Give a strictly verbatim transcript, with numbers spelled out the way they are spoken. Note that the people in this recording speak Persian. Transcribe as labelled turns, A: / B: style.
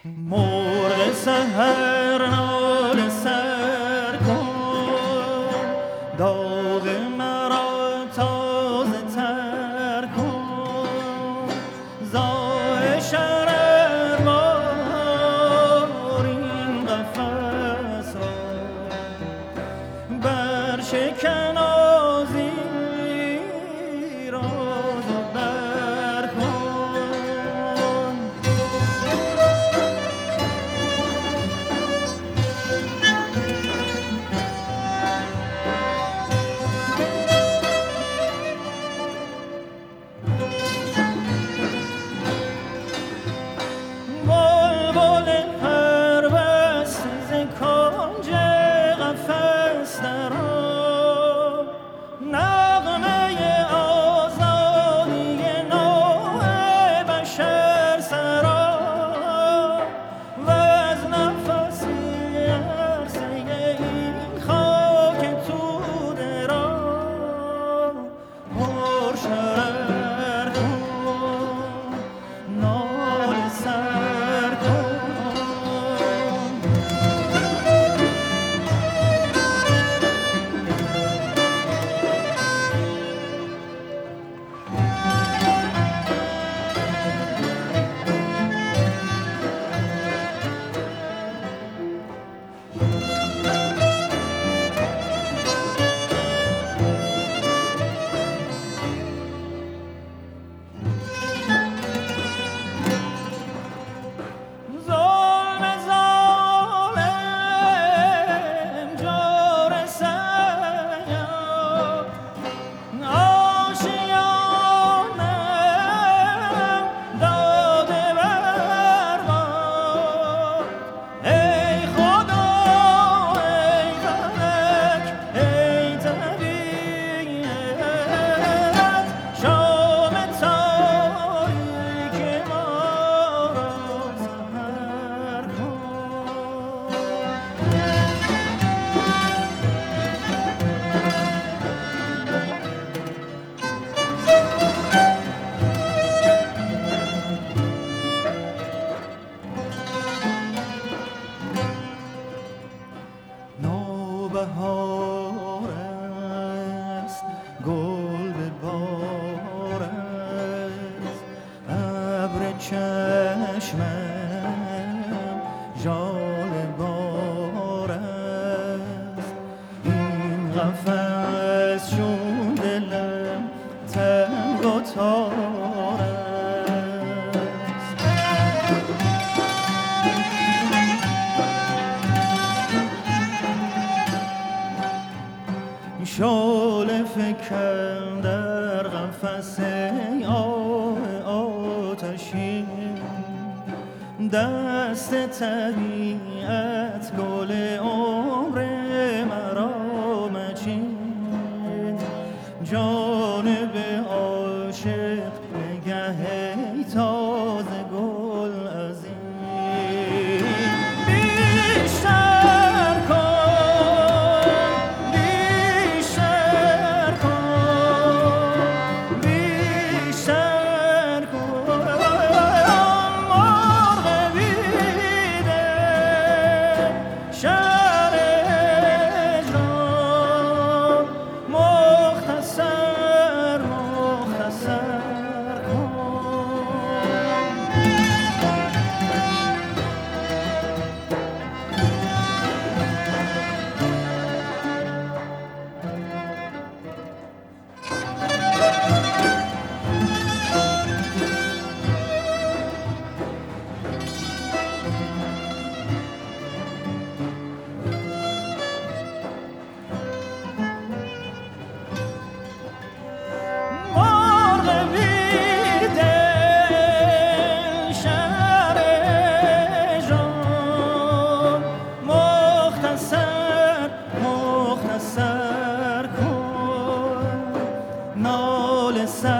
A: مرغ سحر ناله سر کن، داغ مرا تازه تر کن. زای شرر بار این قفس را بر شکن آزی راز و بر کن. بلبل پربسته ز کنج قفس درآ، نغمه آزادی نوع بشر سرا. وز نفسی عرصه این خاک توده را پر شرر کن، ناله سر کن. ظلم ظالم جور سیاد، آشیانم داده برباد. ای خدا ای فلک ای طبیعت، شام تاریک ما را سحر کن. نوبهار است گل به بار است، ابر چشمم ژاله بار است. این قفس چون دلم تنگ و تار است. شعله فکن در قفس آه آتشین، دست طبیعت گل عمر مرا مچین. جانب عاشق نگه تازه گل از این بیشتر کن، بیشتر کن، بیشتر کن. مرغ بیده شهر اجرام، مختصر مختصر کن. مرغ بیده شهر اجرام، مختصر مختصر کن، ناله سر